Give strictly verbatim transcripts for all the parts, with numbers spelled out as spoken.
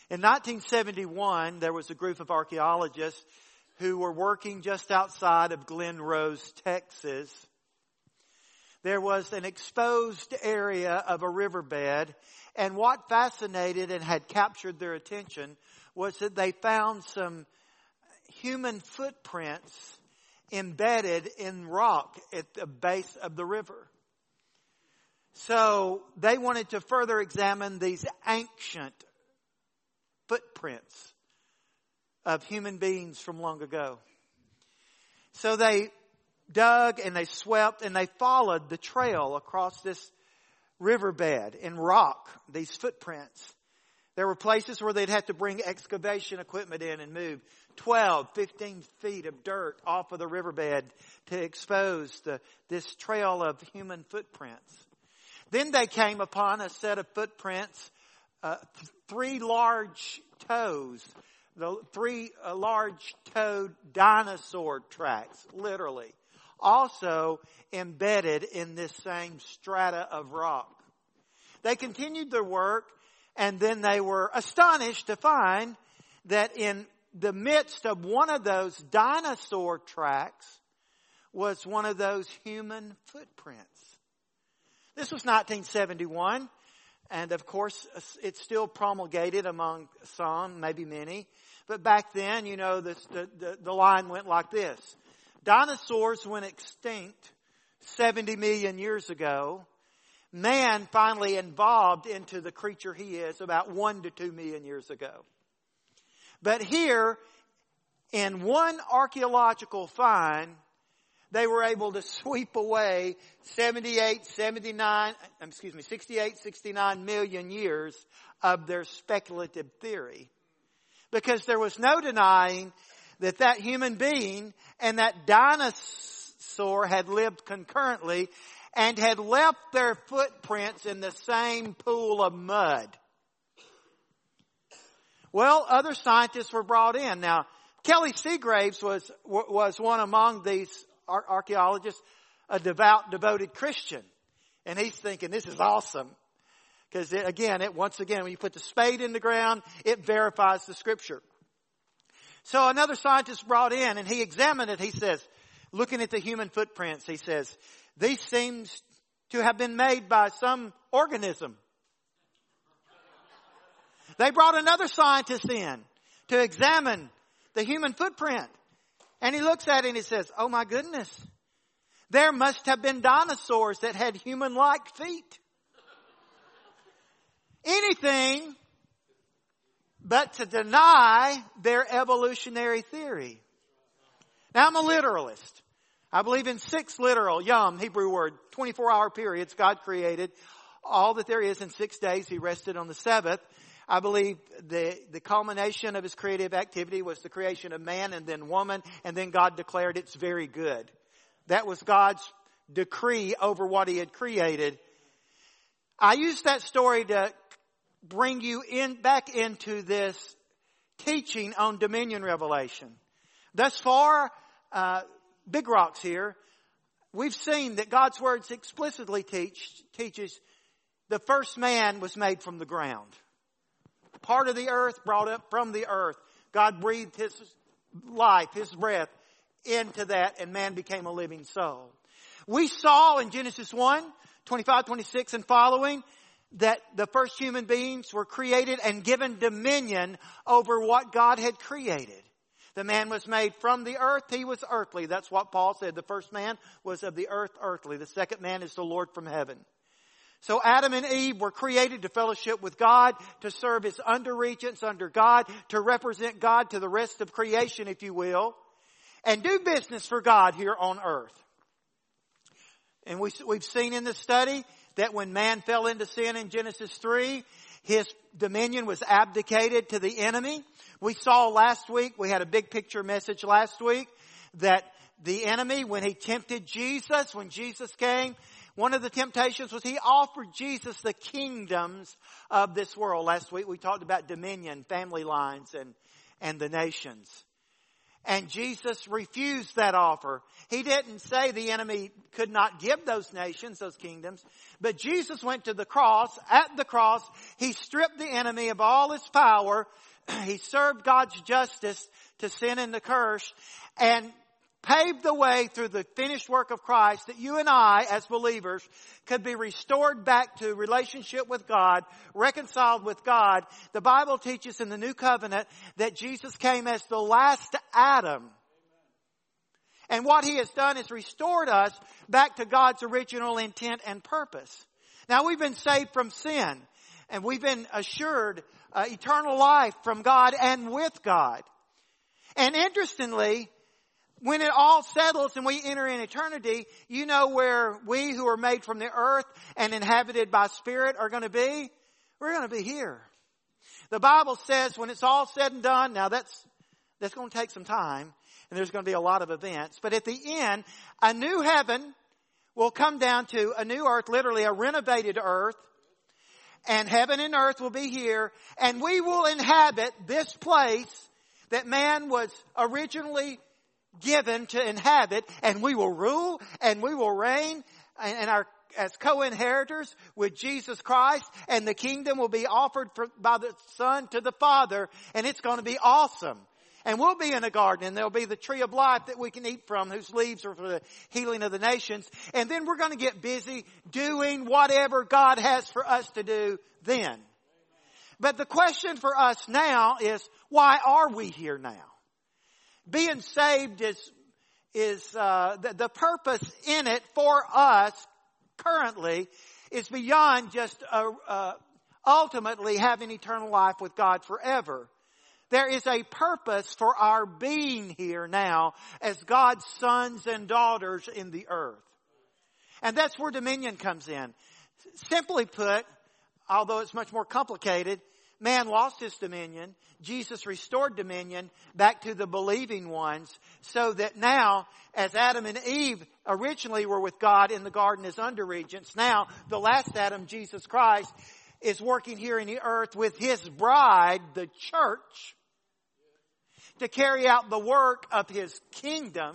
In nineteen seventy-one, there was a group of archaeologists who were working just outside of Glen Rose, Texas. There was an exposed area of a riverbed, and what fascinated and had captured their attention was that they found some human footprints embedded in rock at the base of the river. So they wanted to further examine these ancient footprints of human beings from long ago. So they dug and they swept and they followed the trail across this riverbed in rock, these footprints. There were places where they'd have to bring excavation equipment in and move twelve, fifteen feet of dirt off of the riverbed to expose the, this trail of human footprints. Then they came upon a set of footprints, uh, th- three large toes, the three uh, large-toed dinosaur tracks, literally, also embedded in this same strata of rock. They continued their work, and then they were astonished to find that in the midst of one of those dinosaur tracks was one of those human footprints. This was nineteen seventy-one, and of course it's still promulgated among some, maybe many. But back then, you know, this, the, the, the line went like this. Dinosaurs went extinct seventy million years ago. Man finally evolved into the creature he is about one to two million years ago. But here, in one archaeological find, they were able to sweep away seventy-eight, seventy-nine, excuse me, sixty-eight, sixty-nine million years of their speculative theory. Because there was no denying that that human being and that dinosaur had lived concurrently and had left their footprints in the same pool of mud. Well, other scientists were brought in. Now, Kelly Seagraves was was one among these archaeologists, a devout, devoted Christian. And he's thinking, this is awesome. Because again, it once again, when you put the spade in the ground, it verifies the scripture. So another scientist brought in and he examined it. He says, looking at the human footprints, he says, these seems to have been made by some organism. They brought another scientist in to examine the human footprint. And he looks at it and he says, oh my goodness, there must have been dinosaurs that had human-like feet. Anything but to deny their evolutionary theory. Now I'm a literalist. I believe in six literal, yom, Hebrew word, twenty-four hour periods God created. All that there is in six days, He rested on the seventh. I believe the, the culmination of His creative activity was the creation of man and then woman, and then God declared it's very good. That was God's decree over what He had created. I use that story to bring you in back into this teaching on dominion revelation. Thus far, uh, Big Rocks here, we've seen that God's words explicitly teach teaches the first man was made from the ground. Part of the earth brought up from the earth. God breathed His life, His breath into that, and man became a living soul. We saw in Genesis one, twenty-five, twenty-six and following that the first human beings were created and given dominion over what God had created. The man was made from the earth. He was earthly. That's what Paul said. The first man was of the earth, earthly. The second man is the Lord from heaven. So Adam and Eve were created to fellowship with God, to serve as under-regents under God, to represent God to the rest of creation, if you will, and do business for God here on earth. And we, we've seen in this study that when man fell into sin in Genesis three, his dominion was abdicated to the enemy. We saw last week, we had a big picture message last week, that the enemy, when he tempted Jesus, when Jesus came, one of the temptations was he offered Jesus the kingdoms of this world. Last week we talked about dominion, family lines, and, and the nations. And Jesus refused that offer. He didn't say the enemy could not give those nations, those kingdoms. But Jesus went to the cross. At the cross, He stripped the enemy of all his power. He served God's justice to sin and the curse, and paved the way through the finished work of Christ that you and I, as believers, could be restored back to relationship with God, reconciled with God. The Bible teaches in the New Covenant that Jesus came as the last Adam. And what He has done is restored us back to God's original intent and purpose. Now, we've been saved from sin, and we've been assured uh, eternal life from God and with God. And interestingly, when it all settles and we enter in eternity, you know where we who are made from the earth and inhabited by Spirit are going to be? We're going to be here. The Bible says when it's all said and done, now that's, that's going to take some time, and there's going to be a lot of events. But at the end, a new heaven will come down to a new earth, literally a renovated earth. And heaven and earth will be here, and we will inhabit this place that man was originally given to inhabit, and we will rule and we will reign and our as co-inheritors with Jesus Christ, and the kingdom will be offered for, by the Son to the Father, and it's going to be awesome. And we'll be in a garden, and there'll be the tree of life that we can eat from, whose leaves are for the healing of the nations. And then we're going to get busy doing whatever God has for us to do then. But the question for us now is, why are we here now? Being saved is, is, uh, the, the purpose in it for us currently is beyond just, uh, uh, ultimately having eternal life with God forever. There is a purpose for our being here now as God's sons and daughters in the earth. And that's where dominion comes in. Simply put, although it's much more complicated, man lost his dominion. Jesus restored dominion back to the believing ones, so that now, as Adam and Eve originally were with God in the garden as under-regents, now the last Adam, Jesus Christ, is working here in the earth with His bride, the church, to carry out the work of His kingdom.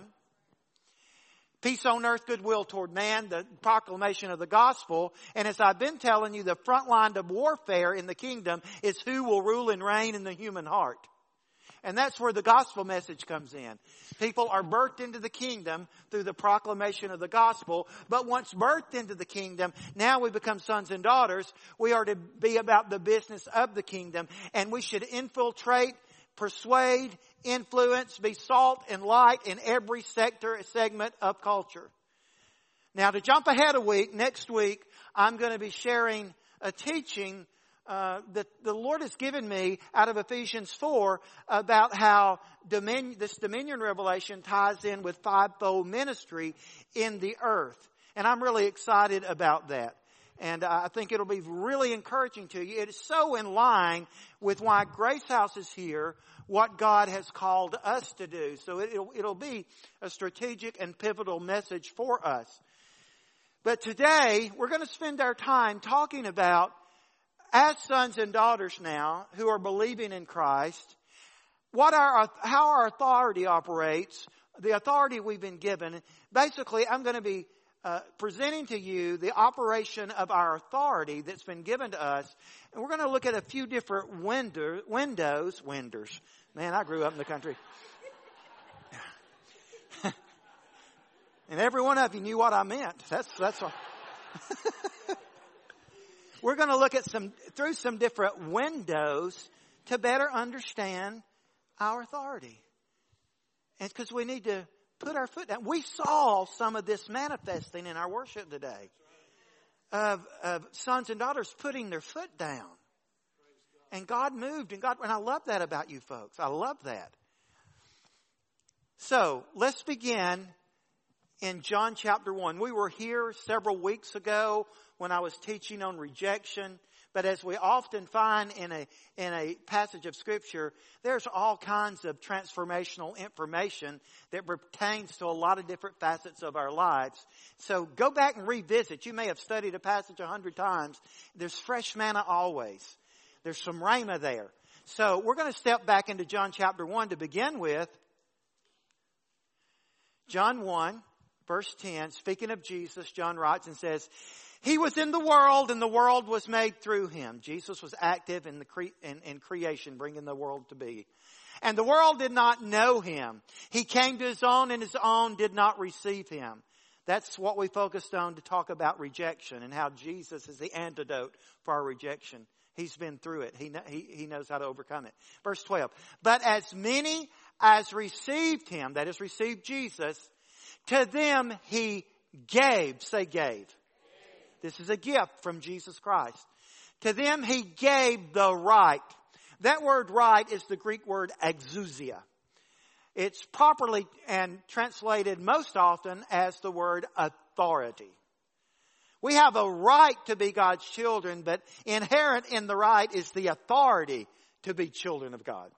Peace on earth, goodwill toward man, the proclamation of the gospel. And as I've been telling you, the front line of warfare in the kingdom is who will rule and reign in the human heart. And that's where the gospel message comes in. People are birthed into the kingdom through the proclamation of the gospel. But once birthed into the kingdom, now we become sons and daughters. We are to be about the business of the kingdom. And we should infiltrate, persuade, influence, be salt and light in every sector, segment of culture. Now, to jump ahead a week, next week, I'm going to be sharing a teaching uh, that the Lord has given me out of Ephesians four about how dominion, this dominion revelation ties in with fivefold ministry in the earth. And I'm really excited about that. And I think it'll be really encouraging to you. It is so in line with why Grace House is here, what God has called us to do. So it'll, it'll be a strategic and pivotal message for us. But today, we're going to spend our time talking about, as sons and daughters now, who are believing in Christ, what our, how our authority operates, the authority we've been given. Basically, I'm going to be Uh, presenting to you the operation of our authority that's been given to us. And we're going to look at a few different window, windows, windows. Man, I grew up in the country. And every one of you knew what I meant. That's, that's all. We're going to look at some, through some different windows to better understand our authority. And because we need to put our foot down. We saw some of this manifesting in our worship today. Of, of sons and daughters putting their foot down. And God moved. And God, and I love that about you folks. I love that. So, let's begin in John chapter one. We were here several weeks ago when I was teaching on rejection. But as we often find in a, in a passage of Scripture, there's all kinds of transformational information that pertains to a lot of different facets of our lives. So go back and revisit. You may have studied a passage a hundred times. There's fresh manna always. There's some rhema there. So we're going to step back into John chapter one to begin with. John one, verse ten, speaking of Jesus, John writes and says, He was in the world and the world was made through Him. Jesus was active in the cre- in, in creation, bringing the world to be. And the world did not know Him. He came to His own and His own did not receive Him. That's what we focused on to talk about rejection and how Jesus is the antidote for our rejection. He's been through it. He, he, he knows how to overcome it. Verse twelve. But as many as received Him, that is received Jesus, to them He gave. Say gave. This is a gift from Jesus Christ. To them He gave the right. That word right is the Greek word exousia. It's properly and translated most often as the word authority. We have a right to be God's children, but inherent in the right is the authority to be children of God.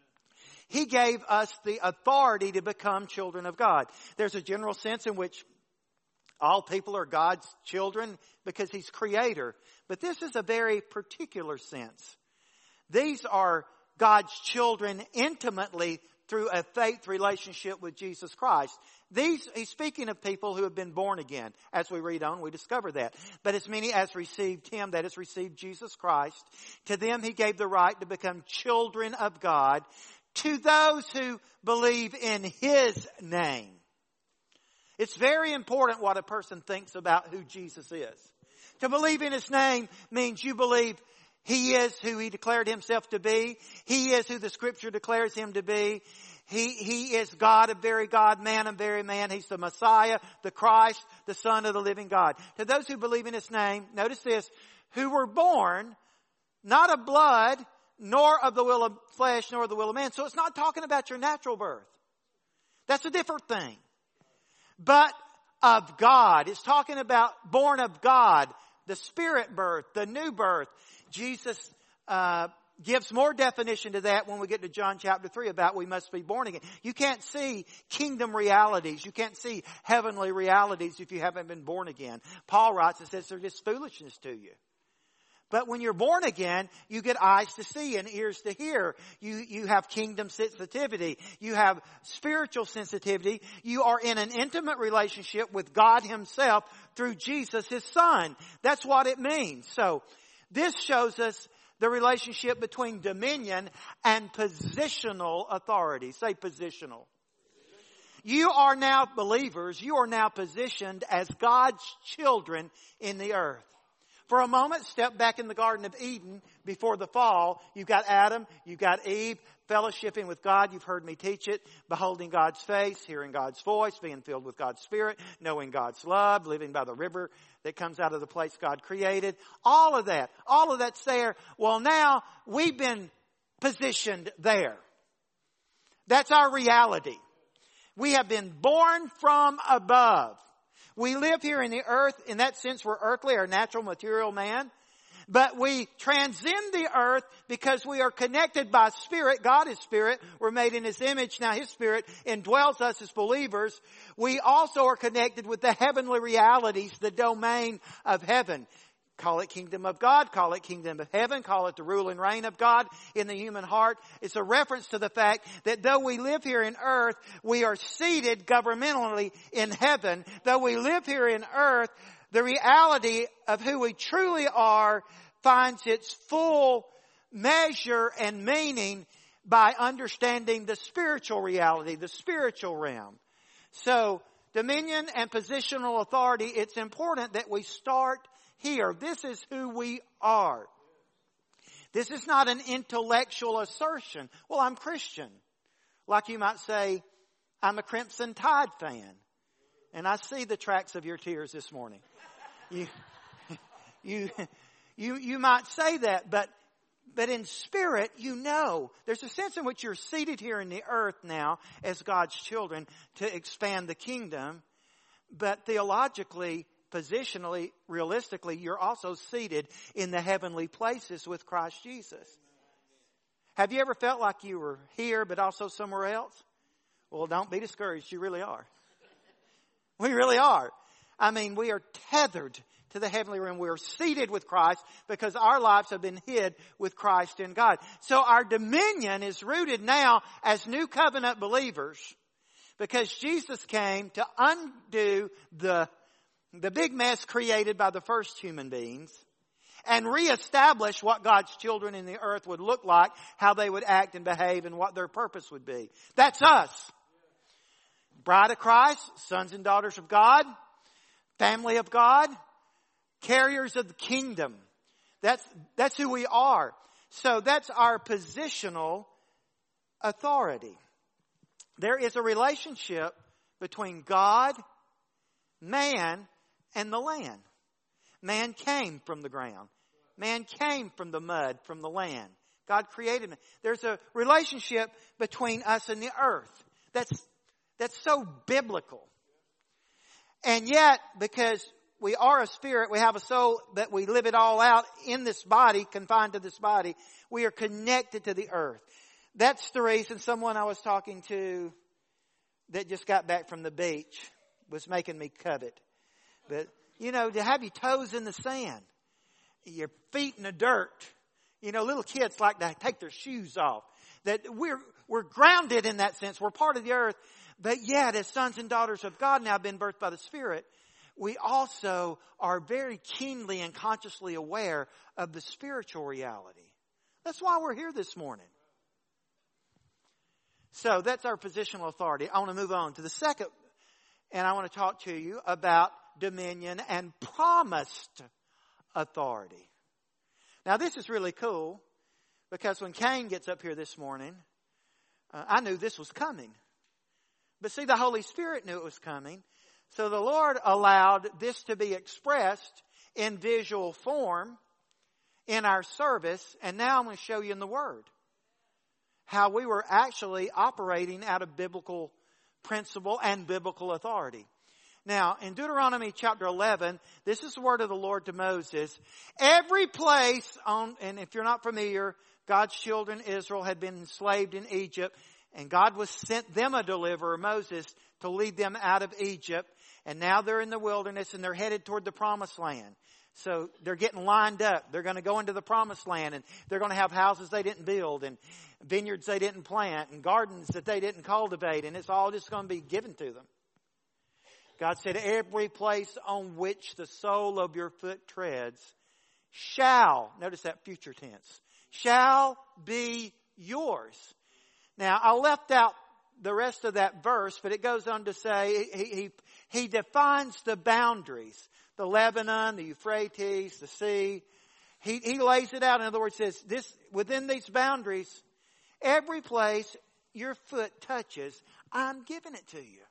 He gave us the authority to become children of God. There's a general sense in which all people are God's children because He's creator. But this is a very particular sense. These are God's children intimately through a faith relationship with Jesus Christ. These, he's speaking of people who have been born again. As we read on, we discover that. But as many as received Him, that is received Jesus Christ, to them He gave the right to become children of God, to those who believe in His name. It's very important what a person thinks about who Jesus is. To believe in His name means you believe He is who He declared Himself to be. He is who the Scripture declares Him to be. He, he is God of very God, man of very man. He's the Messiah, the Christ, the Son of the living God. To those who believe in His name, notice this, who were born not of blood, nor of the will of flesh, nor of the will of man. So it's not talking about your natural birth. That's a different thing. But of God. It's talking about born of God, the Spirit birth, the new birth. Jesus uh, gives more definition to that when we get to John chapter three about we must be born again. You can't see kingdom realities. You can't see heavenly realities if you haven't been born again. Paul writes and says they're just foolishness to you. But when you're born again, you get eyes to see and ears to hear. You, you have kingdom sensitivity. You have spiritual sensitivity. You are in an intimate relationship with God Himself through Jesus, His Son. That's what it means. So, this shows us the relationship between dominion and positional authority. Say positional. You are now believers. You are now positioned as God's children in the earth. For a moment, step back in the Garden of Eden before the fall. You've got Adam, you've got Eve, fellowshipping with God. You've heard me teach it. Beholding God's face, hearing God's voice, being filled with God's Spirit, knowing God's love, living by the river that comes out of the place God created. All of that. All of that's there. Well, now we've been positioned there. That's our reality. We have been born from above. We live here in the earth. In that sense, we're earthly, our natural material man. But we transcend the earth because we are connected by Spirit. God is Spirit. We're made in His image. Now His Spirit indwells us as believers. We also are connected with the heavenly realities, the domain of heaven. Call it kingdom of God, call it kingdom of heaven, call it the rule and reign of God in the human heart. It's a reference to the fact that though we live here in earth, we are seated governmentally in heaven. Though we live here in earth, the reality of who we truly are finds its full measure and meaning by understanding the spiritual reality, the spiritual realm. So, dominion and positional authority, it's important that we start here. This is who we are. This is not an intellectual assertion. Well, I'm Christian. Like you might say, I'm a Crimson Tide fan. And I see the tracks of your tears this morning. You, you, you, you might say that, but, but in spirit, you know, there's a sense in which you're seated here in the earth now as God's children to expand the kingdom. But theologically, positionally, realistically, you're also seated in the heavenly places with Christ Jesus. Have you ever felt like you were here but also somewhere else? Well, don't be discouraged. You really are. We really are. I mean, we are tethered to the heavenly realm. We are seated with Christ because our lives have been hid with Christ in God. So our dominion is rooted now as new covenant believers. Because Jesus came to undo the, the big mess created by the first human beings and reestablish what God's children in the earth would look like, how they would act and behave, and what their purpose would be. That's us. Bride of Christ, sons and daughters of God, family of God, carriers of the kingdom. That's, that's who we are. So that's our positional authority. There is a relationship between God, man, and the land. Man came from the ground. Man came from the mud, from the land. God created man. There's a relationship between us and the earth. That's, that's so biblical. And yet, because we are a spirit, we have a soul, that we live it all out in this body, confined to this body, we are connected to the earth. That's the reason someone I was talking to that just got back from the beach was making me covet. But, you know, to have your toes in the sand, your feet in the dirt. You know, little kids like to take their shoes off. That we're, we're grounded in that sense. We're part of the earth. But yet, as sons and daughters of God, now been birthed by the Spirit, we also are very keenly and consciously aware of the spiritual reality. That's why we're here this morning. So that's our positional authority. I want to move on to the second, and I want to talk to you about dominion and promised authority. Now this is really cool, because when Cain gets up here this morning, uh, I knew this was coming. But see, the Holy Spirit knew it was coming. So the Lord allowed this to be expressed in visual form in our service. And now I'm going to show you in the Word how we were actually operating out of biblical principle and biblical authority. Now, in Deuteronomy chapter eleven, this is the word of the Lord to Moses. Every place on, and if you're not familiar, God's children, Israel, had been enslaved in Egypt, and God was sent them a deliverer, Moses, to lead them out of Egypt. And now they're in the wilderness and they're headed toward the promised land. So they're getting lined up. They're going to go into the promised land, and they're going to have houses they didn't build, and vineyards they didn't plant, and gardens that they didn't cultivate, and it's all just going to be given to them. God said, every place on which the sole of your foot treads shall, notice that future tense, shall be yours. Now, I left out the rest of that verse, but it goes on to say, he, he, he defines the boundaries. The Lebanon, the Euphrates, the sea. He, he lays it out. In other words, says, this, within these boundaries, every place your foot touches, I'm giving it to you.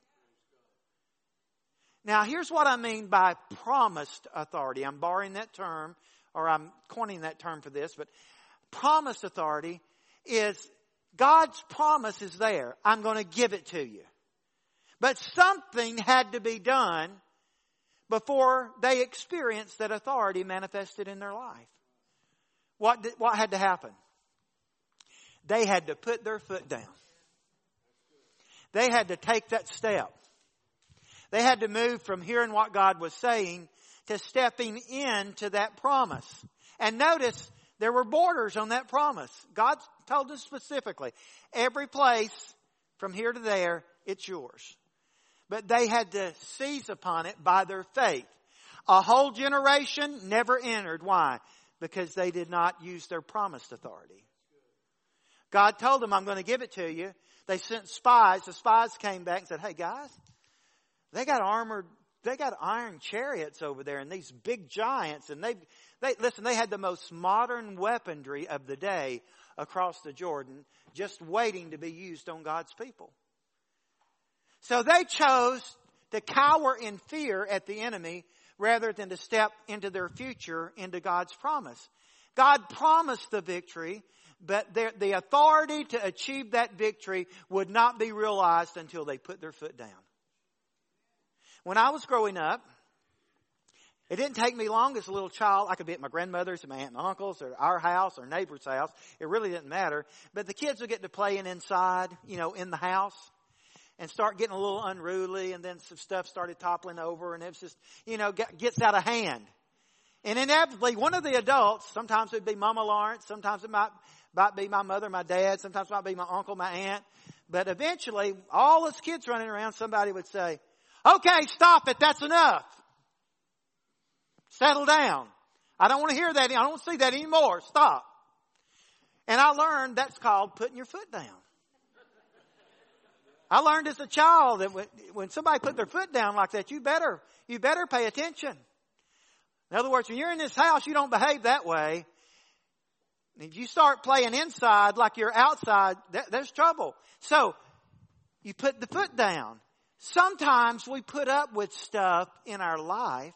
Now, here's what I mean by promised authority. I'm borrowing that term, or I'm coining that term for this, but promised authority is God's promise is there. I'm going to give it to you. But something had to be done before they experienced that authority manifested in their life. What did, what had to happen? They had to put their foot down. They had to take that step. They had to move from hearing what God was saying to stepping into that promise. And notice, there were borders on that promise. God told us specifically, every place from here to there, it's yours. But they had to seize upon it by their faith. A whole generation never entered. Why? Because they did not use their promised authority. God told them, I'm going to give it to you. They sent spies. The spies came back and said, hey guys, they got armored, they got iron chariots over there and these big giants. And they, they, listen, they had the most modern weaponry of the day across the Jordan, just waiting to be used on God's people. So they chose to cower in fear at the enemy rather than to step into their future, into God's promise. God promised the victory, but their, the authority to achieve that victory would not be realized until they put their foot down. When I was growing up, it didn't take me long as a little child. I could be at my grandmother's and my aunt and uncle's or our house or neighbor's house. It really didn't matter. But the kids would get to playing inside, you know, in the house and start getting a little unruly. And then some stuff started toppling over and it was just, you know, get, gets out of hand. And inevitably, one of the adults, sometimes it would be Mama Lawrence, sometimes it might Might be my mother, my dad. Sometimes it might be my uncle, my aunt. But eventually, all us kids running around, somebody would say, okay, stop it. That's enough. Settle down. I don't want to hear that. I don't want to see that anymore. Stop. And I learned that's called putting your foot down. I learned as a child that when somebody put their foot down like that, you better, you better pay attention. In other words, when you're in this house, you don't behave that way. If you start playing inside like you're outside, there's trouble. So, you put the foot down. Sometimes we put up with stuff in our life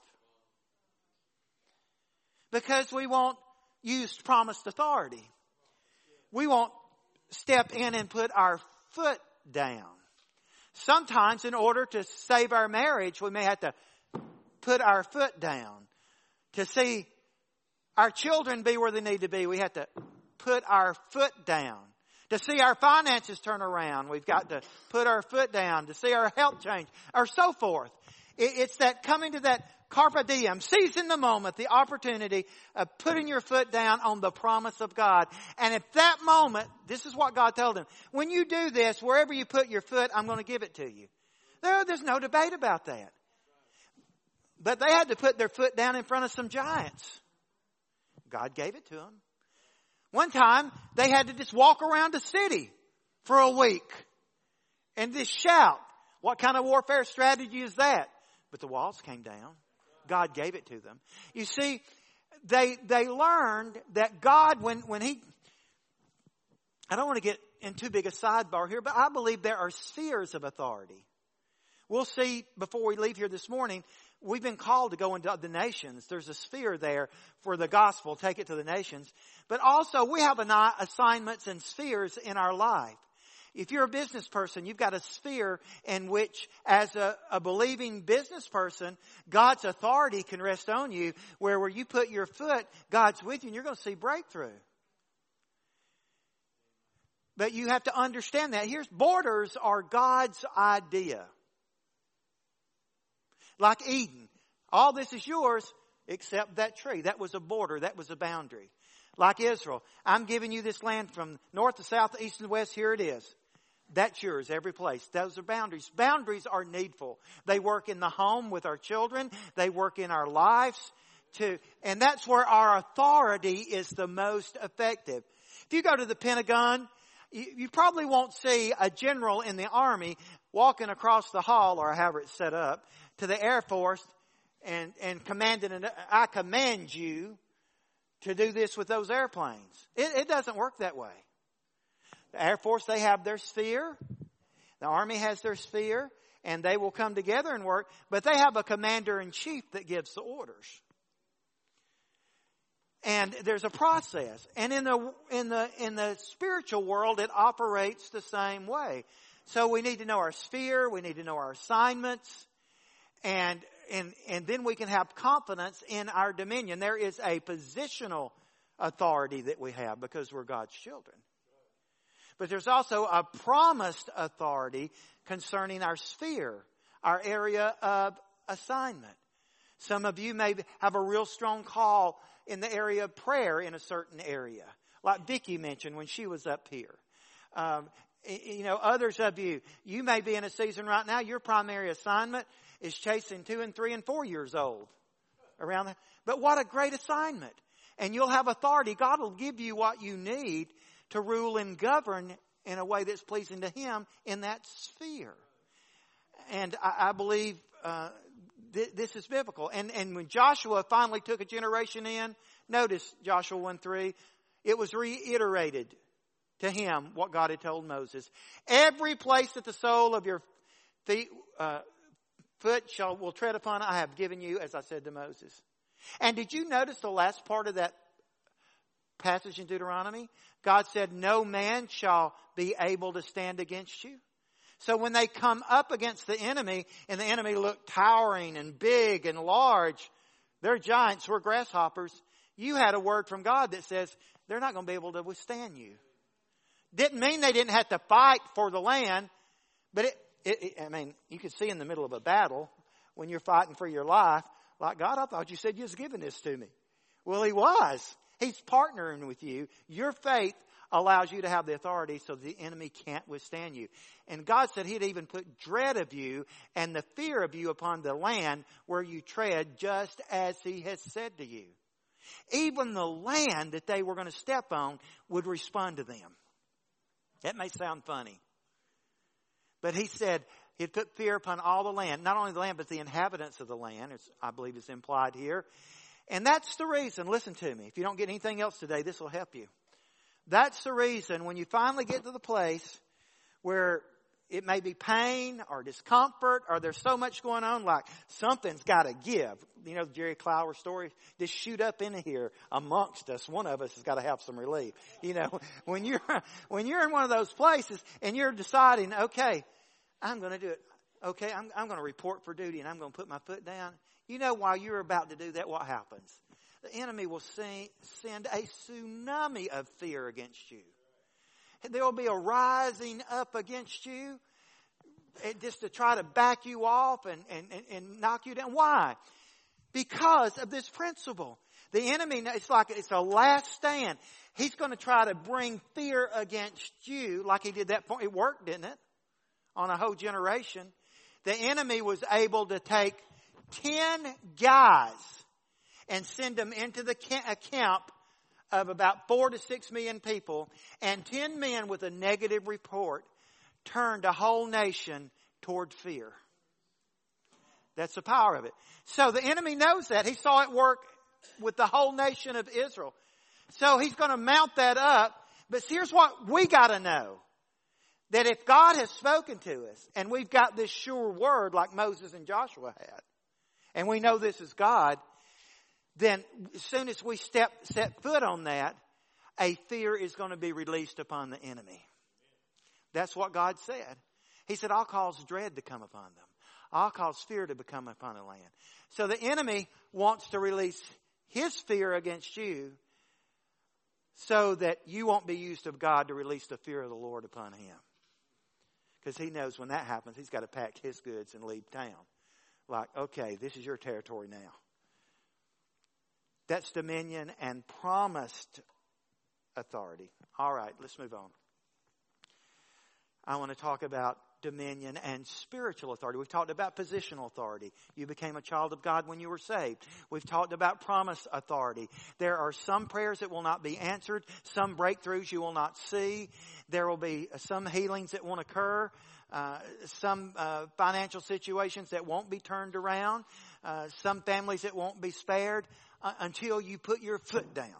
because we won't use promised authority. We won't step in and put our foot down. Sometimes in order to save our marriage, we may have to put our foot down. To see our children be where they need to be, we have to put our foot down. To see our finances turn around, we've got to put our foot down. To see our health change, or so forth. It's that coming to that carpe diem, seizing the moment, the opportunity of putting your foot down on the promise of God. And at that moment, this is what God told him. When you do this, wherever you put your foot, I'm going to give it to you. There, there's no debate about that. But they had to put their foot down in front of some giants. God gave it to them. One time, they had to just walk around the city for a week and just shout. What kind of warfare strategy is that? But the walls came down. God gave it to them. You see, they they learned that God, when, when He... I don't want to get in too big a sidebar here, but I believe there are spheres of authority. We'll see before we leave here this morning, we've been called to go into the nations. There's a sphere there for the gospel, take it to the nations. But also we have assignments and spheres in our life. If you're a business person, you've got a sphere in which, as a, a believing business person, God's authority can rest on you, where where you put your foot, God's with you, and you're going to see breakthrough. But you have to understand that. Here's borders are God's idea. Like Eden. All this is yours except that tree. That was a border. That was a boundary. Like Israel. I'm giving you this land from north to south, east and west. Here it is. That's yours, every place. Those are boundaries. Boundaries are needful. They work in the home with our children. They work in our lives too. And that's where our authority is the most effective. If you go to the Pentagon, you, you probably won't see a general in the Army walking across the hall, or however it's set up, to the Air Force and, and commanding, an, I command you to do this with those airplanes. It, it doesn't work that way. The Air Force, they have their sphere. The Army has their sphere. And they will come together and work. But they have a commander-in-chief that gives the orders. And there's a process. And in the, in the, in the spiritual world, it operates the same way. So we need to know our sphere. We need to know our assignments. And, and, and then we can have confidence in our dominion. There is a positional authority that we have because we're God's children. But there's also a promised authority concerning our sphere, our area of assignment. Some of you may have a real strong call in the area of prayer in a certain area, like Vicki mentioned when she was up here. Um, you know, others of you, you may be in a season right now, your primary assignment is chasing two and three and four years old around that. But what a great assignment. And you'll have authority. God will give you what you need to rule and govern in a way that's pleasing to Him in that sphere. And I, I believe uh, th- this is biblical. And, and when Joshua finally took a generation in, notice Joshua one three, it was reiterated to him what God had told Moses. Every place that the sole of your feet, uh, foot shall will tread upon, I have given you, as I said to Moses. And did you notice the last part of that passage in Deuteronomy? God said, no man shall be able to stand against you. So when they come up against the enemy, and the enemy looked towering and big and large, they're giants, we're grasshoppers. You had a word from God that says they're not going to be able to withstand you. Didn't mean they didn't have to fight for the land, but it, it, it I mean, you can see in the middle of a battle when you're fighting for your life, like, God, I thought you said you was giving this to me. Well, He was. He's partnering with you. Your faith allows you to have the authority so the enemy can't withstand you. And God said He'd even put dread of you and the fear of you upon the land where you tread, just as He has said to you. Even the land that they were going to step on would respond to them. That may sound funny. But He said He'd put fear upon all the land. Not only the land, but the inhabitants of the land, as I believe is implied here. And that's the reason, listen to me, if you don't get anything else today, this will help you. That's the reason when you finally get to the place where it may be pain or discomfort or there's so much going on, like something's got to give. You know the Jerry Clower story? Just shoot up in here amongst us. One of us has got to have some relief. You know, when you're, when you're in one of those places and you're deciding, okay, I'm going to do it. Okay, I'm, I'm going to report for duty and I'm going to put my foot down. You know, while you're about to do that, what happens? The enemy will see, send a tsunami of fear against you. There will be a rising up against you just to try to back you off and, and, and, and knock you down. Why? Because of this principle. The enemy, it's like it's a last stand. He's going to try to bring fear against you like he did that point. It worked, didn't it? On a whole generation. The enemy was able to take ten guys and send them into the camp of about four to six million people, and ten men with a negative report turned a whole nation toward fear. That's the power of it. So the enemy knows that. He saw it work with the whole nation of Israel. So he's going to mount that up. But here's what we got to know. That if God has spoken to us, and we've got this sure word like Moses and Joshua had, and we know this is God, then as soon as we step set foot on that, a fear is going to be released upon the enemy. That's what God said. He said, I'll cause dread to come upon them. I'll cause fear to become upon the land. So the enemy wants to release his fear against you so that you won't be used of God to release the fear of the Lord upon him. Because he knows when that happens, he's got to pack his goods and leave town. Like, okay, this is your territory now. That's dominion and promised authority. All right, let's move on. I want to talk about dominion and spiritual authority. We've talked about positional authority. You became a child of God when you were saved. We've talked about promise authority. There are some prayers that will not be answered, some breakthroughs you will not see. There will be some healings that won't occur, uh, some uh, financial situations that won't be turned around, uh, some families that won't be spared uh, until you put your foot down.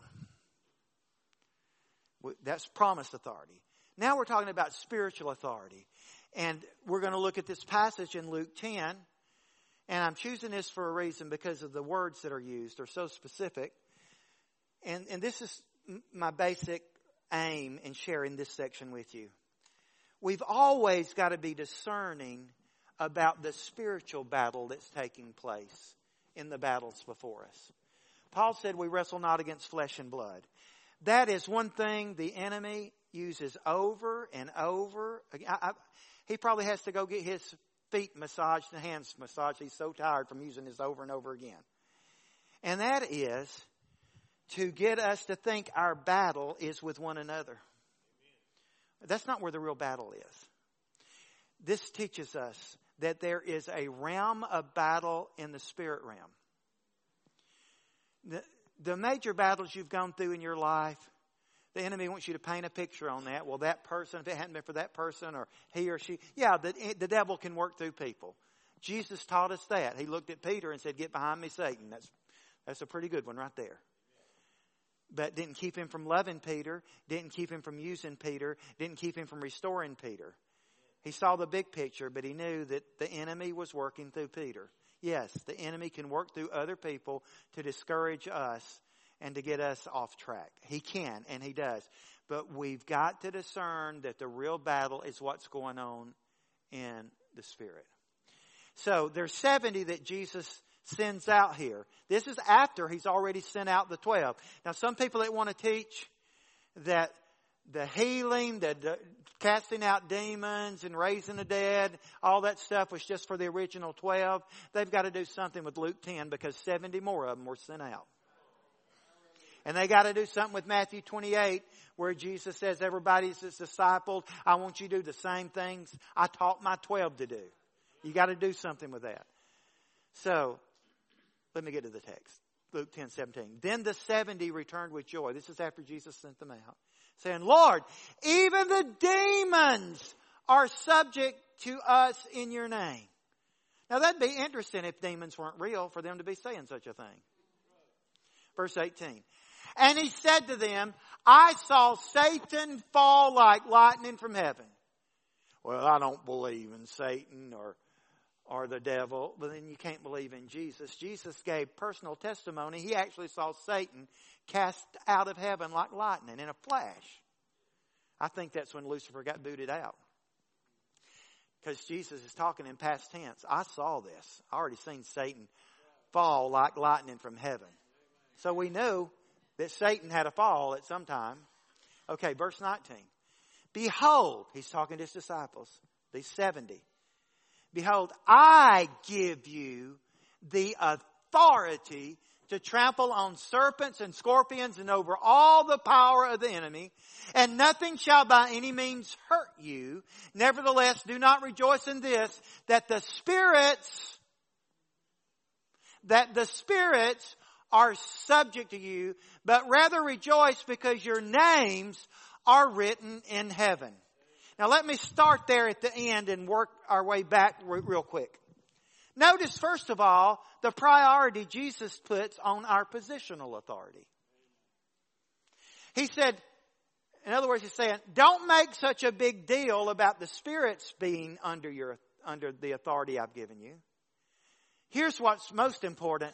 That's promised authority. Now we're talking about spiritual authority. And we're going to look at this passage in Luke ten. And I'm choosing this for a reason because of the words that are used. They're so specific. And, and this is my basic aim in sharing this section with you. We've always got to be discerning about the spiritual battle that's taking place in the battles before us. Paul said we wrestle not against flesh and blood. That is one thing the enemy uses over and over. I, I, he probably has to go get his feet massaged and hands massaged. He's so tired from using this over and over again. And that is to get us to think our battle is with one another. That's not where the real battle is. This teaches us that there is a realm of battle in the spirit realm. The, the major battles you've gone through in your life, the enemy wants you to paint a picture on that. Well, that person, if it hadn't been for that person or he or she, yeah, the, the devil can work through people. Jesus taught us that. He looked at Peter and said, "Get behind me, Satan." That's, that's a pretty good one right there. But didn't keep him from loving Peter, didn't keep him from using Peter, didn't keep him from restoring Peter. He saw the big picture, but he knew that the enemy was working through Peter. Yes, the enemy can work through other people to discourage us and to get us off track. He can, and he does. But we've got to discern that the real battle is what's going on in the Spirit. So there's seventy that Jesus sends out here. This is after he's already sent out the twelve. Now, some people that want to teach that the healing, the, the casting out demons and raising the dead, all that stuff was just for the original twelve. They've got to do something with Luke ten because seventy more of them were sent out. And they got to do something with Matthew twenty-eight where Jesus says, everybody's his disciple. I want you to do the same things I taught my twelve to do. You got to do something with that. So, let me get to the text. Luke ten seventeen. Then the seventy returned with joy. This is after Jesus sent them out. Saying, Lord, even the demons are subject to us in your name. Now that'd be interesting if demons weren't real for them to be saying such a thing. Verse eighteen. And he said to them, I saw Satan fall like lightning from heaven. Well, I don't believe in Satan or, or the devil. But then you can't believe in Jesus. Jesus gave personal testimony. He actually saw Satan cast out of heaven like lightning in a flash. I think that's when Lucifer got booted out. Because Jesus is talking in past tense. I saw this. I already seen Satan fall like lightning from heaven. So we know that Satan had a fall at some time. Okay, verse nineteen. Behold, he's talking to his disciples, these seventy. Behold, I give you the authority to trample on serpents and scorpions and over all the power of the enemy, and nothing shall by any means hurt you. Nevertheless, do not rejoice in this, that the spirits, that the spirits are subject to you, but rather rejoice because your names are written in heaven. Now let me start there at the end and work our way back real quick. Notice, first of all, the priority Jesus puts on our positional authority. He said, in other words, he's saying, don't make such a big deal about the spirits being under your, under the authority I've given you. Here's what's most important.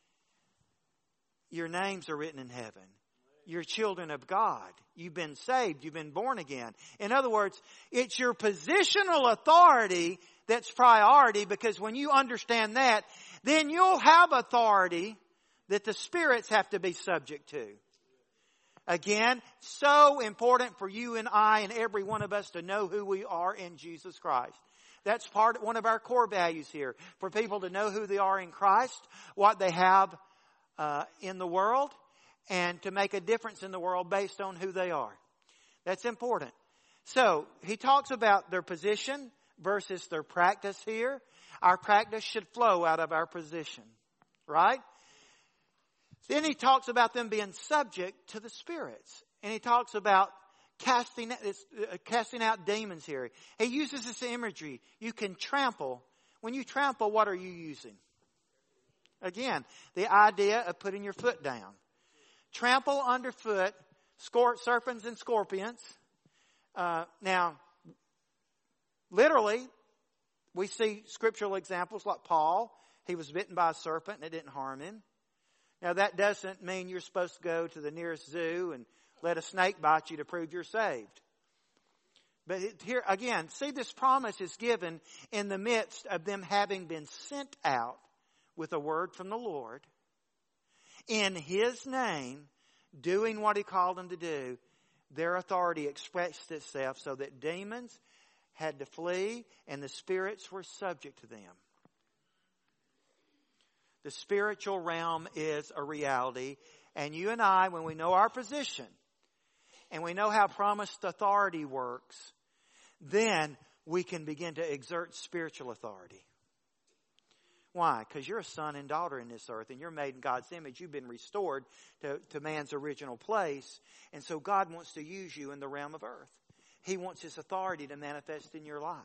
Your names are written in heaven. You're children of God. You've been saved. You've been born again. In other words, it's your positional authority that's priority, because when you understand that, then you'll have authority that the spirits have to be subject to. Again, so important for you and I and every one of us to know who we are in Jesus Christ. That's part, one of our core values here. For people to know who they are in Christ, what they have uh, in the world, and to make a difference in the world based on who they are. That's important. So, he talks about their position versus their practice here. Our practice should flow out of our position. Right? Then he talks about them being subject to the spirits. And he talks about casting, uh, casting out demons here. He uses this imagery. You can trample. When you trample, what are you using? Again, the idea of putting your foot down. Trample underfoot scor- serpents and scorpions. Uh, now, literally, we see scriptural examples like Paul. He was bitten by a serpent and it didn't harm him. Now, that doesn't mean you're supposed to go to the nearest zoo and let a snake bite you to prove you're saved. But here, again, see, this promise is given in the midst of them having been sent out with a word from the Lord, in His name, doing what He called them to do. Their authority expressed itself so that demons had to flee and the spirits were subject to them. The spiritual realm is a reality, and you and I, when we know our position and we know how promised authority works, then we can begin to exert spiritual authority. Why? Because you're a son and daughter in this earth, and you're made in God's image. You've been restored to, to man's original place. And so God wants to use you in the realm of earth. He wants His authority to manifest in your life.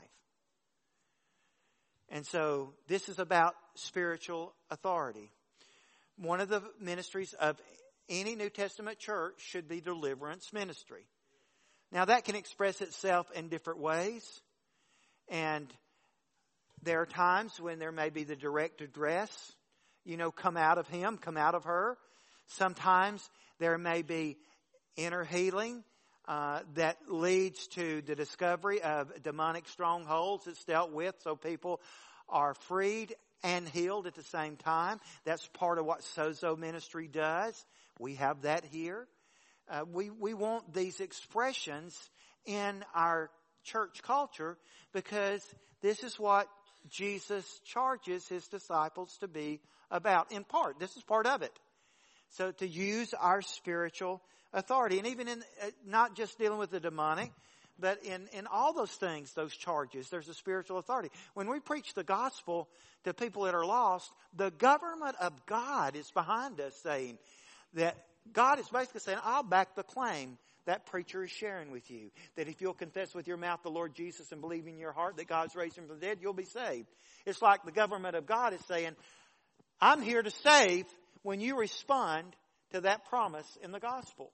And so this is about spiritual authority. One of the ministries of any New Testament church should be deliverance ministry. Now that can express itself in different ways. And there are times when there may be the direct address, you know, come out of him, come out of her. Sometimes there may be inner healing uh, that leads to the discovery of demonic strongholds that's dealt with, so people are freed and healed at the same time. That's part of what Sozo Ministry does. We have that here. Uh, we, we want these expressions in our church culture because this is what Jesus charges His disciples to be about. In part, this is part of it. So to use our spiritual authority. And even in, uh, not just dealing with the demonic, but in, in all those things, those charges, there's a spiritual authority. When we preach the gospel to people that are lost, the government of God is behind us, saying that God is basically saying, I'll back the claim that preacher is sharing with you. That if you'll confess with your mouth the Lord Jesus and believe in your heart that God's raised him from the dead, you'll be saved. It's like the government of God is saying, I'm here to save when you respond to that promise in the gospel.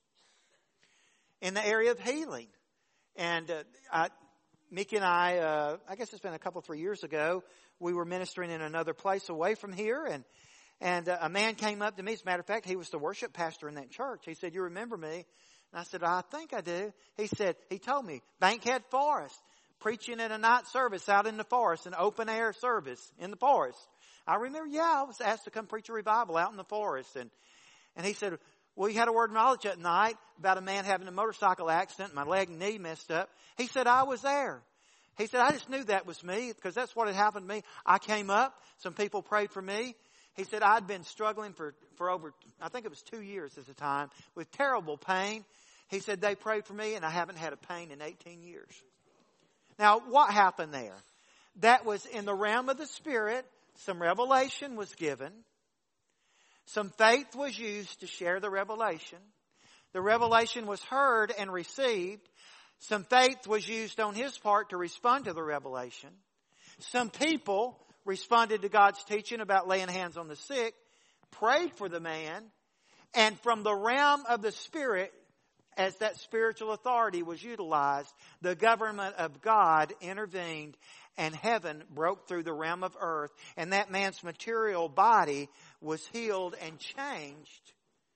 In the area of healing. And uh, I, Mickey and I, uh, I guess it's been a couple, three years ago, we were ministering in another place away from here, and and uh, a man came up to me. As a matter of fact, he was the worship pastor in that church. He said, you remember me? And I said, I think I do. He said, he told me, Bankhead Forest, preaching at a night service out in the forest, an open air service in the forest. I remember, yeah, I was asked to come preach a revival out in the forest. And, and he said, well, he had a word of knowledge that night about a man having a motorcycle accident, my leg and knee messed up. He said, I was there. He said, I just knew that was me because that's what had happened to me. I came up. Some people prayed for me. He said, I'd been struggling for, for over, I think it was two years at the time, with terrible pain. He said, they prayed for me and I haven't had a pain in eighteen years. Now, what happened there? That was in the realm of the Spirit. Some revelation was given. Some faith was used to share the revelation. The revelation was heard and received. Some faith was used on his part to respond to the revelation. Some people responded to God's teaching about laying hands on the sick, prayed for the man, and from the realm of the Spirit, as that spiritual authority was utilized, the government of God intervened and heaven broke through the realm of earth, and that man's material body was healed and changed,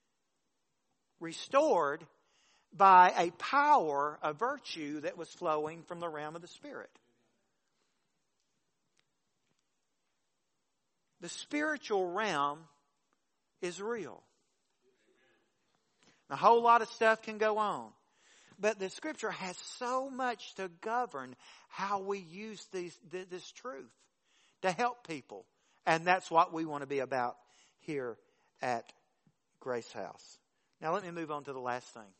restored by a power, a virtue that was flowing from the realm of the Spirit. The spiritual realm is real. A whole lot of stuff can go on. But the Scripture has so much to govern how we use these, this truth to help people. And that's what we want to be about here at Grace House. Now let me move on to the last thing.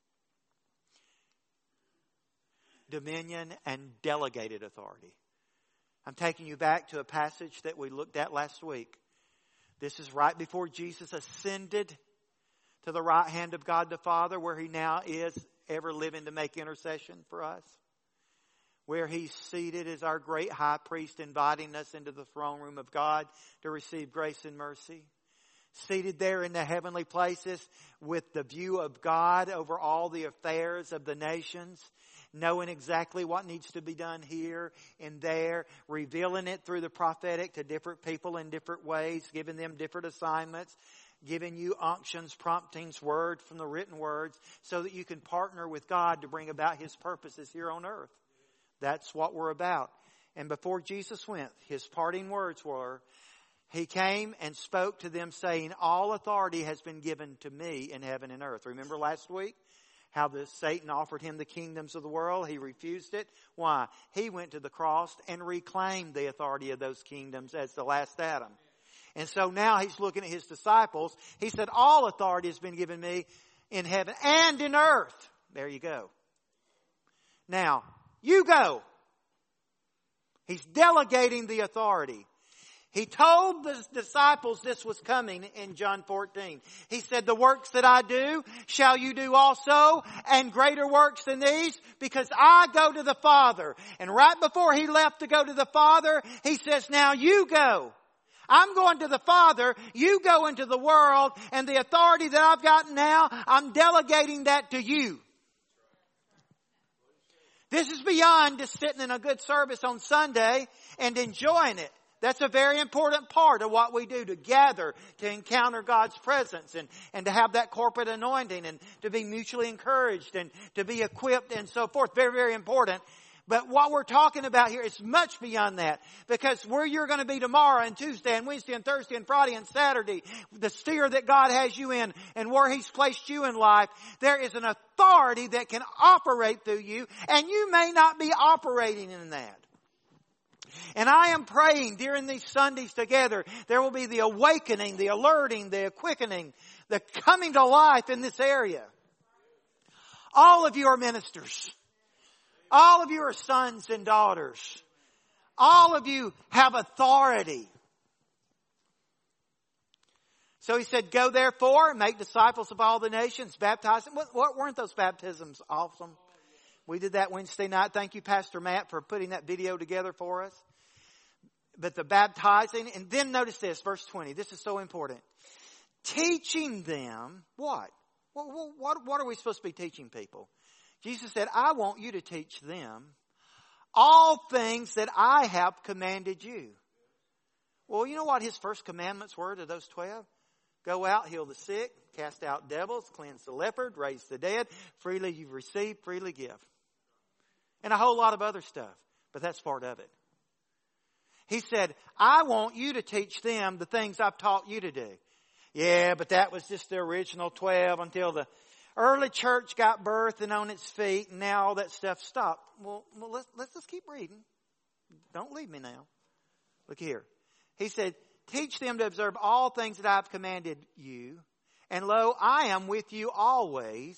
Dominion and delegated authority. I'm taking you back to a passage that we looked at last week. This is right before Jesus ascended to the right hand of God the Father, where he now is ever living to make intercession for us. Where he's seated as our great high priest, inviting us into the throne room of God to receive grace and mercy. Seated there in the heavenly places with the view of God over all the affairs of the nations, knowing exactly what needs to be done here and there, revealing it through the prophetic to different people in different ways, giving them different assignments, giving you unctions, promptings, word from the written words, so that you can partner with God to bring about his purposes here on earth. That's what we're about. And before Jesus went, his parting words were, he came and spoke to them saying, all authority has been given to me in heaven and earth. Remember last week how the Satan offered him the kingdoms of the world? He refused it. Why? He went to the cross and reclaimed the authority of those kingdoms as the last Adam. And so now he's looking at his disciples. He said, all authority has been given me in heaven and in earth. There you go. Now, you go. He's delegating the authority. He told the disciples this was coming in John fourteen. He said, the works that I do shall you do also, and greater works than these, because I go to the Father. And right before he left to go to the Father, he says, now you go. I'm going to the Father, you go into the world, and the authority that I've got now, I'm delegating that to you. This is beyond just sitting in a good service on Sunday and enjoying it. That's a very important part of what we do, to gather, to encounter God's presence, and, and to have that corporate anointing, and to be mutually encouraged, and to be equipped and so forth. Very, very important. But what we're talking about here is much beyond that. Because where you're going to be tomorrow and Tuesday and Wednesday and Thursday and Friday and Saturday, the sphere that God has you in and where he's placed you in life, there is an authority that can operate through you, and you may not be operating in that. And I am praying during these Sundays together, there will be the awakening, the alerting, the quickening, the coming to life in this area. All of you are ministers. All of you are sons and daughters. All of you have authority. So he said, go therefore and make disciples of all the nations, baptizing. What, what weren't those baptisms awesome? We did that Wednesday night. Thank you, Pastor Matt, for putting that video together for us. But the baptizing, and then notice this, verse twenty. This is so important. Teaching them what? What, what, what are we supposed to be teaching people? Jesus said, I want you to teach them all things that I have commanded you. Well, you know what his first commandments were to those twelve? Go out, heal the sick, cast out devils, cleanse the leopard, raise the dead. Freely you've received, freely give. And a whole lot of other stuff. But that's part of it. He said, I want you to teach them the things I've taught you to do. Yeah, but that was just the original twelve until the early church got birthed and on its feet, and now all that stuff stopped. Well, well let's, let's just keep reading. Don't leave me now. Look here. He said, teach them to observe all things that I've commanded you. And lo, I am with you always.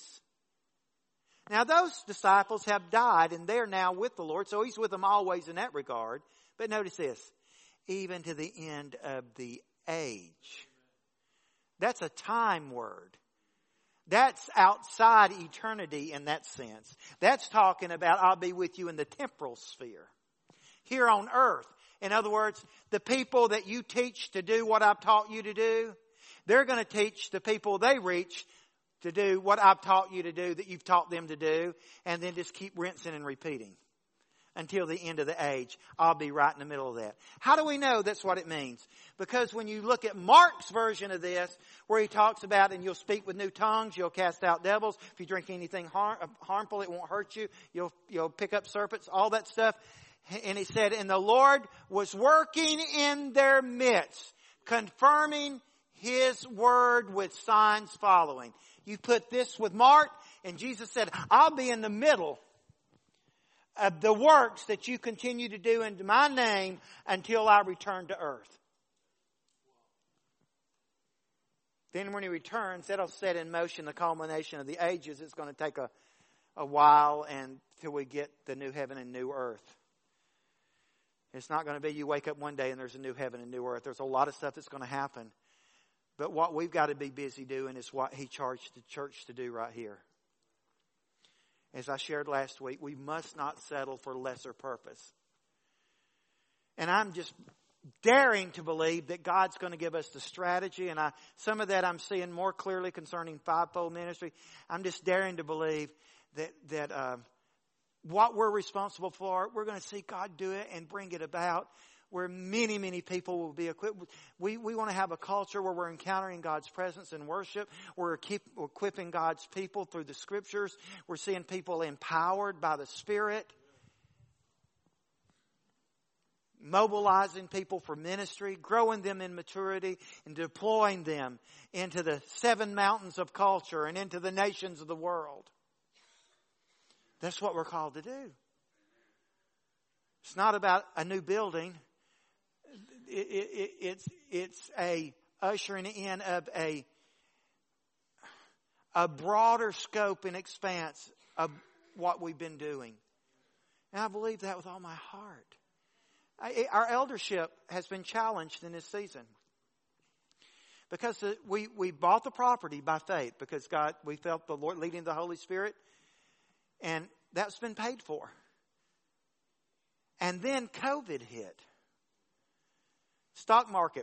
Now those disciples have died and they're now with the Lord. So he's with them always in that regard. But notice this. Even to the end of the age. That's a time word. That's outside eternity in that sense. That's talking about I'll be with you in the temporal sphere. Here on earth. In other words, the people that you teach to do what I've taught you to do, they're going to teach the people they reach to do what I've taught you to do that you've taught them to do, and then just keep rinsing and repeating until the end of the age. I'll be right in the middle of that. How do we know that's what it means? Because when you look at Mark's version of this, where he talks about, and you'll speak with new tongues, you'll cast out devils, if you drink anything har- harmful, it won't hurt you, you'll, you'll pick up serpents, all that stuff. And he said, and the Lord was working in their midst, confirming his word with signs following. You put this with Mark, and Jesus said, I'll be in the middle of the works that you continue to do in my name until I return to earth. Then when he returns, that'll set in motion the culmination of the ages. It's going to take a, a while until we get the new heaven and new earth. It's not going to be you wake up one day and there's a new heaven and new earth. There's a lot of stuff that's going to happen. But what we've got to be busy doing is what he charged the church to do right here. As I shared last week, we must not settle for lesser purpose. And I'm just daring to believe that God's going to give us the strategy. And I, some of that I'm seeing more clearly concerning fivefold ministry. I'm just daring to believe that, that, uh, what we're responsible for, we're going to see God do it and bring it about where many, many people will be equipped. We, we want to have a culture where we're encountering God's presence in worship. We're keep, equipping God's people through the scriptures. We're seeing people empowered by the Spirit. Mobilizing people for ministry, growing them in maturity, and deploying them into the seven mountains of culture and into the nations of the world. That's what we're called to do. It's not about a new building. It, it, it, it's, it's a ushering in of a, a broader scope and expanse of what we've been doing. And I believe that with all my heart. I, our eldership has been challenged in this season. Because the, we, we bought the property by faith because God, we felt the Lord leading the Holy Spirit. And that's been paid for. And then COVID hit. Stock market.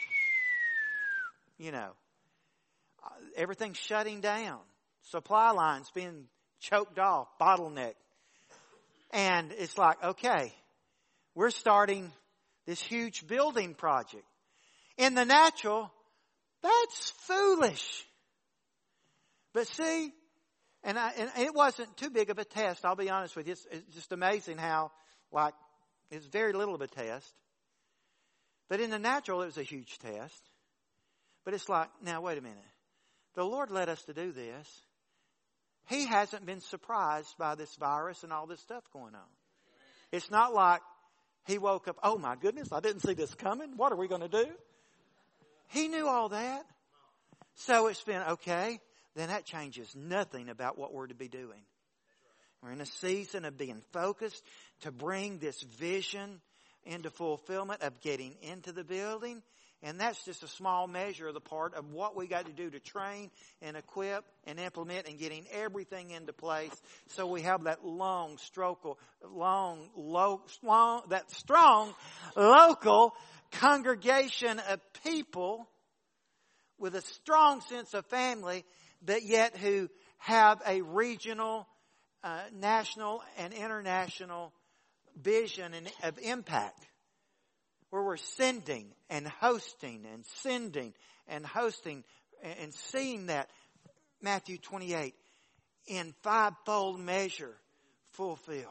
You know. Everything's shutting down. Supply lines being choked off. Bottleneck. And it's like, okay, we're starting this huge building project. In the natural, that's foolish. But see, And, I, and it wasn't too big of a test, I'll be honest with you. It's, it's just amazing how, like, it's very little of a test. But in the natural, it was a huge test. But it's like, now, wait a minute. The Lord led us to do this. He hasn't been surprised by this virus and all this stuff going on. It's not like he woke up, oh my goodness, I didn't see this coming. What are we going to do? He knew all that. So it's been, okay, then that changes nothing about what we're to be doing. We're in a season of being focused to bring this vision into fulfillment of getting into the building. And that's just a small measure of the part of what we got to do to train and equip and implement and getting everything into place. So we have that long, stroke, long, low, long, that strong local congregation of people with a strong sense of family, but yet who have a regional, uh, national, and international vision and of impact. Where we're sending and hosting and sending and hosting and seeing that Matthew twenty-eight in fivefold measure fulfilled.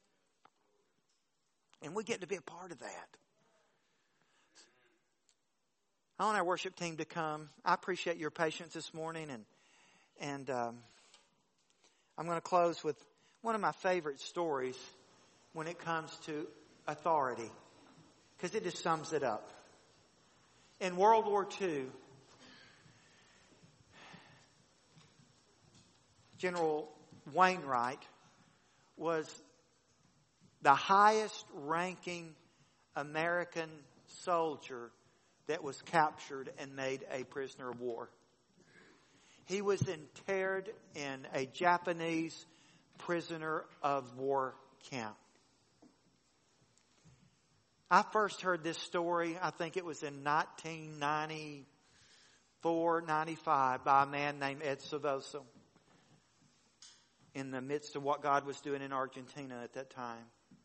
And we get to be a part of that. I want our worship team to come. I appreciate your patience this morning, and and um, I'm going to close with one of my favorite stories when it comes to authority, because it just sums it up. In World War Two, General Wainwright was the highest ranking American soldier that was captured and made a prisoner of war. He was interred in a Japanese prisoner of war camp. I first heard this story, I think it was in nineteen ninety-four, ninety-five, by a man named Ed Savoso, in the midst of what God was doing in Argentina at that time.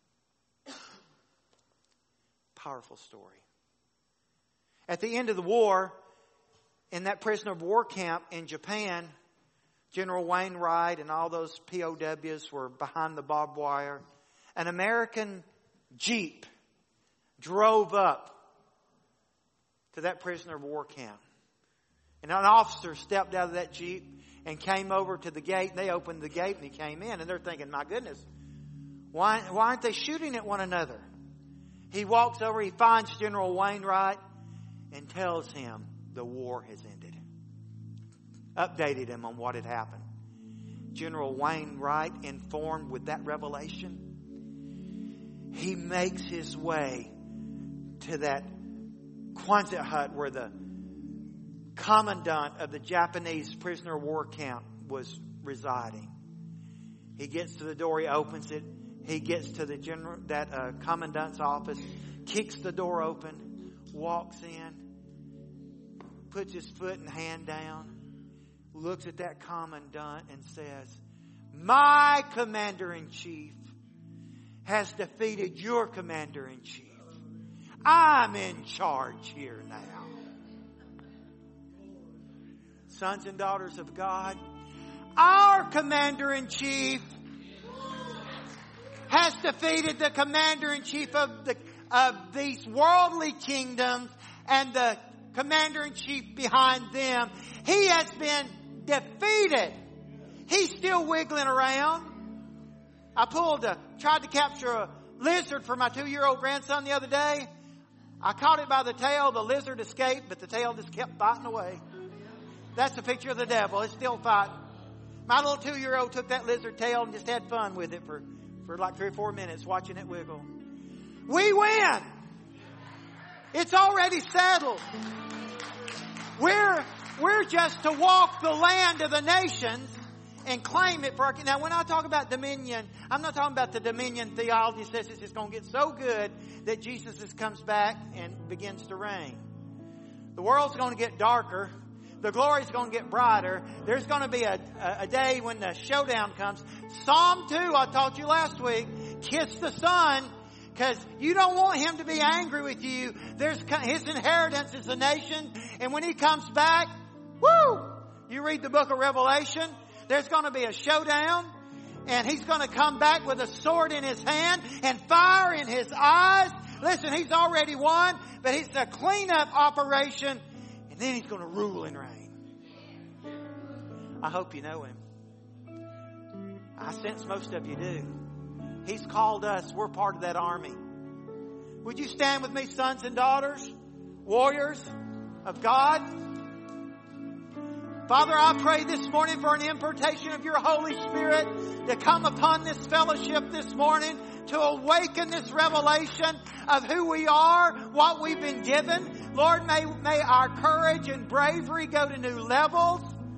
Powerful story. At the end of the war, in that prisoner of war camp in Japan, General Wainwright and all those P O Ws were behind the barbed wire. An American Jeep drove up to that prisoner of war camp. And an officer stepped out of that Jeep and came over to the gate. And they opened the gate and he came in. And they're thinking, my goodness, why, why aren't they shooting at one another? He walks over, he finds General Wainwright and tells him the war has ended. Updated him on what had happened. General Wainwright, informed with that revelation, he makes his way to that Quonset hut where the commandant of the Japanese prisoner of war camp was residing. He gets to the door, he opens it. He gets to the general, that uh, commandant's office, kicks the door open, walks in, puts his foot and hand down, looks at that commandant and says, my commander-in-chief has defeated your commander-in-chief. I'm in charge here now. Sons and daughters of God, our commander-in-chief has defeated the commander-in-chief of the of these worldly kingdoms and the commander-in-chief behind them. He has been defeated. He's still wiggling around. I pulled a, tried to capture a lizard for my two-year-old grandson the other day. I caught it by the tail. The lizard escaped, but the tail just kept fighting away. That's a picture of the devil. It's still fighting. My little two-year-old took that lizard tail and just had fun with it for, for like three or four minutes, watching it wiggle. We win. It's already settled. We're, we're just to walk the land of the nations and claim it for our... Now, when I talk about dominion, I'm not talking about the dominion theology says it's just going to get so good that Jesus just comes back and begins to reign. The world's going to get darker. The glory's going to get brighter. There's going to be a, a, a day when the showdown comes. Psalm two, I taught you last week, kiss the Son, because you don't want him to be angry with you. There's his inheritance is a nation. And when he comes back, woo! You read the book of Revelation, there's going to be a showdown. And he's going to come back with a sword in his hand and fire in his eyes. Listen, he's already won, but it's a cleanup operation. And then he's going to rule and reign. I hope you know him. I sense most of you do. He's called us. We're part of that army. Would you stand with me, sons and daughters, warriors of God? Father, I pray this morning for an impartation of your Holy Spirit to come upon this fellowship this morning, to awaken this revelation of who we are, what we've been given. Lord, may, may our courage and bravery go to new levels.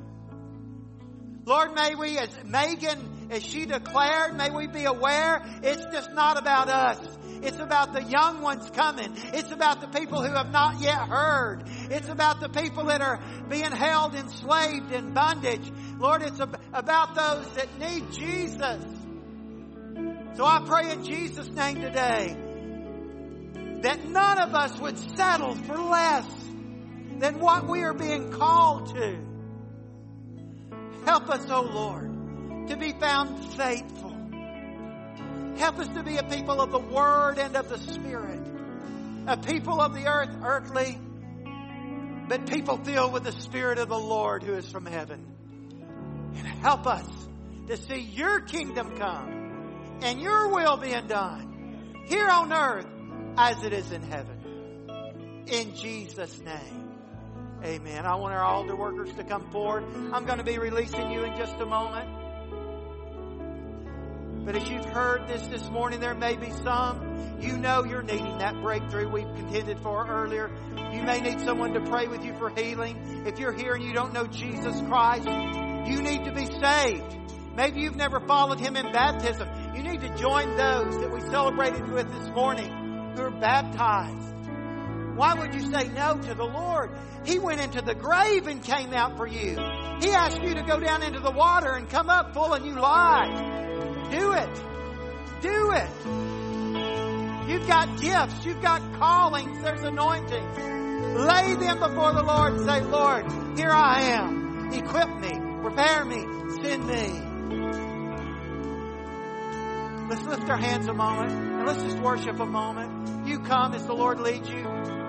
Lord, may we, as Megan, as she declared, may we be aware it's just not about us. It's about the young ones coming. It's about the people who have not yet heard. It's about the people that are being held enslaved in bondage. Lord, it's about those that need Jesus. So I pray in Jesus' name today that none of us would settle for less than what we are being called to. Help us, O Lord, to be found faithful. Help us to be a people of the Word and of the Spirit. A people of the earth, earthly, but people filled with the Spirit of the Lord who is from heaven. And help us to see your kingdom come and your will being done here on earth as it is in heaven. In Jesus' name, amen. I want our altar workers to come forward. I'm going to be releasing you in just a moment. But as you've heard this this morning, there may be some, you know you're needing that breakthrough we've contended for earlier. You may need someone to pray with you for healing. If you're here and you don't know Jesus Christ, you need to be saved. Maybe you've never followed Him in baptism. You need to join those that we celebrated with this morning who are baptized. Why would you say no to the Lord? He went into the grave and came out for you. He asked you to go down into the water and come up full of new life. Do it. Do it. You've got gifts. You've got callings. There's anointings. Lay them before the Lord and say, Lord, here I am. Equip me. Prepare me. Send me. Let's lift our hands a moment and let's just worship a moment. You come as the Lord leads you.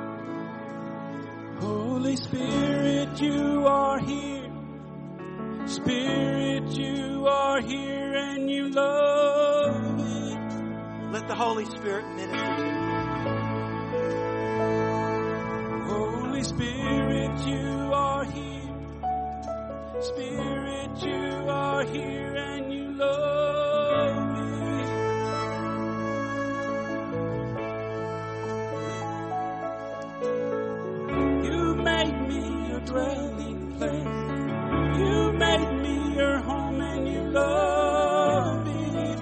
Holy Spirit, you are here. Spirit, you are here and you love me. Let the Holy Spirit minister to you. Holy Spirit, you are here. Spirit, you are here and you love me. You made me a dwelling place. You made me your home and you love me.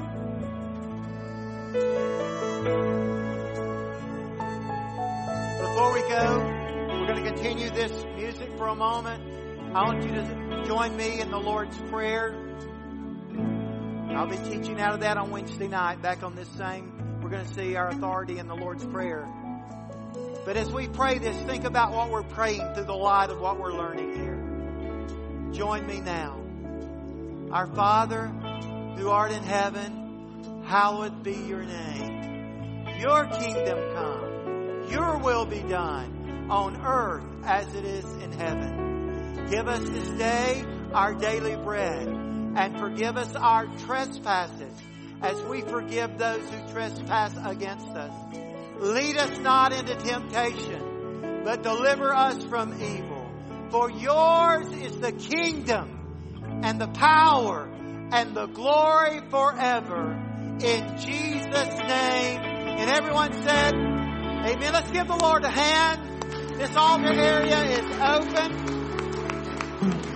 Before we go, we're going to continue this music for a moment. I want you to join me in the Lord's Prayer. I'll be teaching out of that on Wednesday night. Back on this same, we're going to see our authority in the Lord's Prayer. But as we pray this, think about what we're praying through the light of what we're learning here. Join me now. Our Father, who art in heaven, hallowed be your name. Your kingdom come. Your will be done on earth as it is in heaven. Give us this day our daily bread, and forgive us our trespasses as we forgive those who trespass against us. Lead us not into temptation, but deliver us from evil. For yours is the kingdom and the power and the glory forever. In Jesus' name. And everyone said, amen. Let's give the Lord a hand. This altar area is open.